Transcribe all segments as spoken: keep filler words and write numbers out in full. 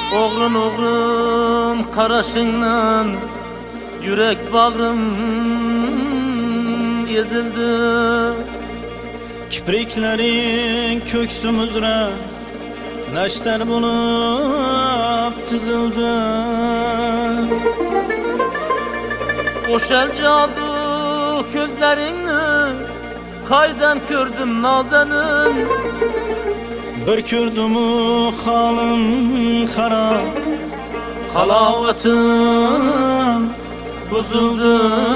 Oğlun oğlum qarashingdan yürek bağrım ezildi. Kipriklaring ko'ksimizra nashtar bo'lib tizildi. O'shal jodu ko'zlaringni qaydan ko'rdim nozanin. Bir ko'rdimu holim xarob, halovatim buzildi.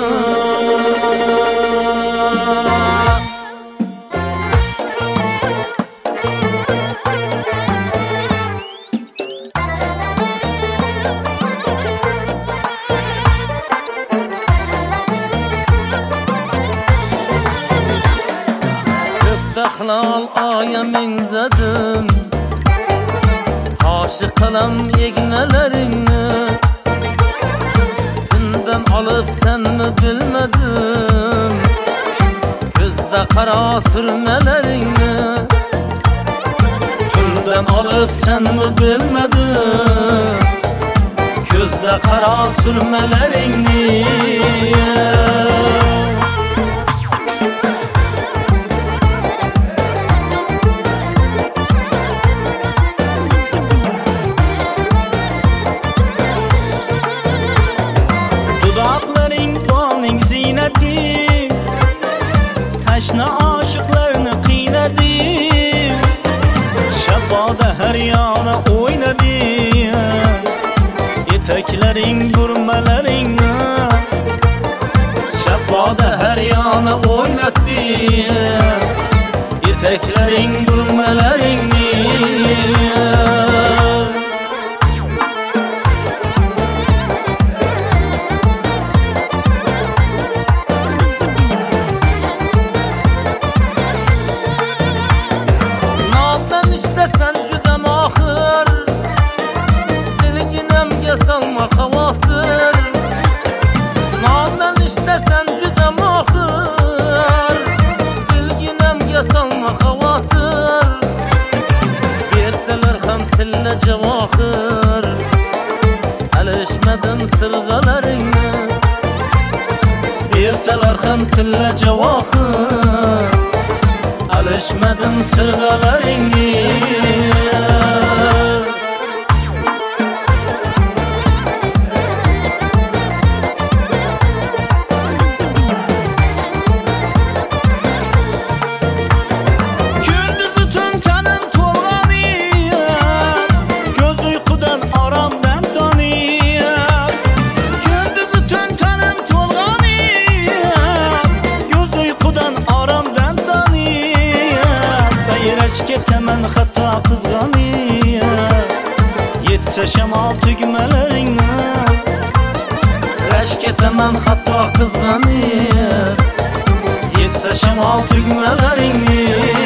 Halal ayamin zadim Taşı kalan egnelerini Tünden alıp sen mi bilmedim Gözde kara sürmelerini Tünden alıp sen mi bilmedim Gözde kara sürmelerini Taşna aşıklarını qiynadı, Şaboda her yana oynadı. Eteklaring burmalaringni Şaboda her yana oynadı. Eteklaring burmalaringni salma xavotir Nazdan istesen juda mohir Dilginamga salma xavotir Bersalar ham tilla javohir Alishmadim sirg'alaringni Bersalar ham tilla javohir Alishmadim sirg'alaringni Ketaman xato qizg'anib Yetsa shamol tugmalaringni Rash ketaman xato qizg'anib Yetsa shamol tugmalaringni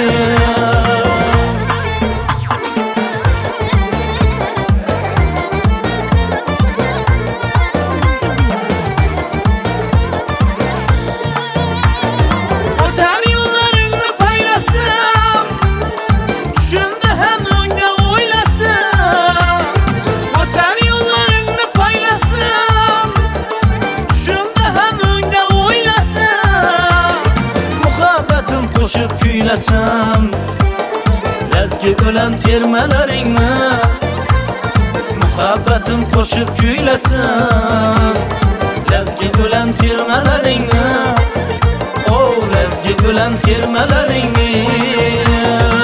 Qo'shib kuylasam Lazgi o'lan termalaringni Muhabbatim qo'shib kuylasam Lazgi o'lan termalaringni Oh, lazgi o'lan termalaringni